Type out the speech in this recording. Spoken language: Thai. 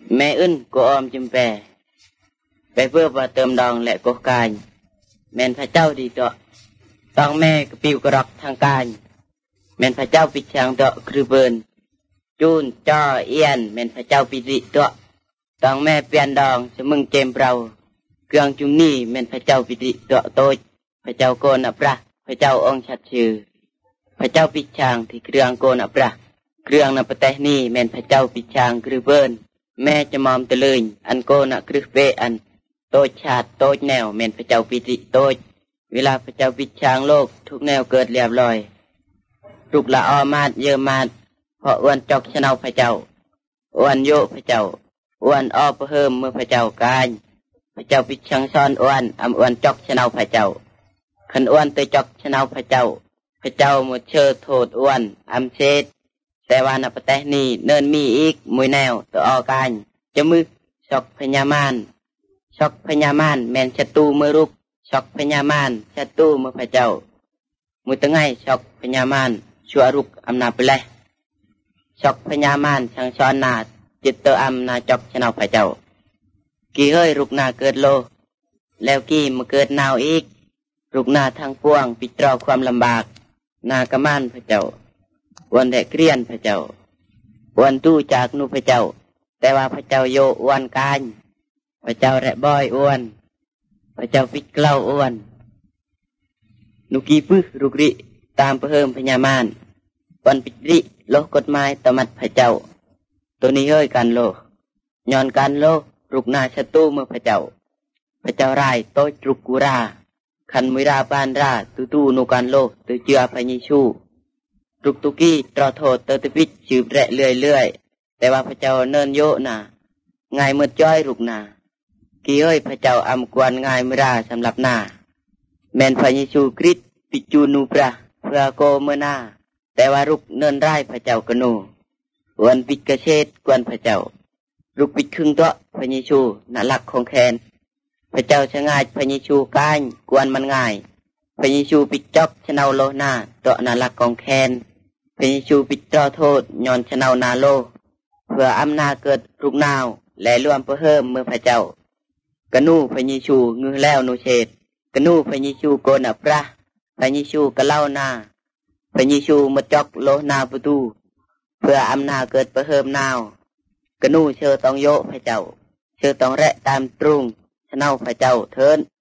แม่อึนก็ออมจิมแปไปเพื่อว่าเติมดองและก็กายแม่นพระเจ้าดีต่อต้องแม่กระปิวกระรอกทางกายแม่นพระเจ้าปิดช่างต่อคือเบินจูนจ่อเอียนแม่นพระเจ้าปิริต่อต้องแม่เปลี่ยนดองจะมึงเจมเราเครื่องจุงนี่แม่นพระเจ้าปิริต่อโตพระเจ้าโกนอัปราพระเจ้าองค์ชัดชื่อพระเจ้าปิดช่างที่เครื่องโกนอัปราเครื่องนับแต่นี่แม่นพระเจ้าปิดช่างคือเบินแม่จะมอมตะเลยอันโกนครึเปอันโตชาติโตแนวแม่นพระเจ้าปิริโตเวลาพระเจ้าปิดช่างโลกทุกแนวเกิดเรียบร้อยลูกละออมาดเยอะมาดเพราะอ้วนจอกชนะพระเจ้าอ้วนโยพระเจ้าอ้วนอ้อเพิ่มเมื่อพระเจ้ากายพระเจ้าปิดช่างซ้อนอ้วนอ้วนจอกชนะพระเจ้าขันอ้วนเตยจอกชนะพระเจ้าพระเจ้าหมดเชิดโทษอ้วนเชดแต่ว่านับแต่นี่เนินมีอีกมวยแนวตัวออกายจะมือชอกพญามารชอกพญามารแมนศัตรูมือรุกชอกพญามารศัตรูมือพระเจ้ามือตั้งไงชอกพญามารชั่วรุกอำนาจไปเลยชอกพญามารช่างซ้อนนาจิตเตอนาจอกชนะพระเจ้ากี่เฮ้ยรุกนาเกิดโลแล้วกี่มาเกิดนาวอีกรุกนาทางปวงปิดตรอความลำบากนากมานพระเจ้าวันแดกเกรียนพระเจ้าวันตู้จากนูพระเจ้าแต่ว่าพระเจ้าโยอ้วนกายพระเจ้าแระบ่อยอ้วนพระเจ้าปิดเกล้าอ้วนนุกีปึรุกริตามเพิ่มพญามารวันปิดริโลกฎหมายตมัดพระเจ้าตัวนี้เฮ้ยกันโลย้อนกันโลรุกนาศัตรูเมื่อพระเจ้าพระเจ้าไร่โตตรุกกุราขันมิราปานราตูนุกันโลตือเจือพญชูรุกตุกี้ตรอโทษเตอร์ตปิดชืบแระเลื่อยแต่ว่าพระเจ้าเนินโยนาไงเมื่อจ้อยรุกนากี่เอ้ยพระเจ้าอำกวนไงมิราสำหรับนาแมนพญชูคริสปิจูนูปราเพื่อโกเมื่อนาแต่ว่ารุกเนินไร่พระเจ้ากนูวันปิดกระเชดกวนพระเจ้ารุกปิดครึ่งตัวพญชูน่ารักของแคนพระเจ้าชะง่ายพญชูก้ายกวนมันง่ายพญชูปิดจอกชะเนาโลนาตัวน่ารักของแคนพญชูปิดตรอโทษย้อนชะเนานาโลเพื่ออำนาจเกิดรุกนาวและรวมเพิ่มเมื่อพระเจ้ากนูพญชูงือแล้วนูเชดกนูพญชูโกนอัปราพญชูกะเล่านาพญชูมาจอกโลนาประตูเพื่ออำนาจเกิดเพิ่มนาวกนูเชื่อต้องโยพระเจ้าเชื่อต้องแระตามตรุงชะเนาพระเจ้าเทิน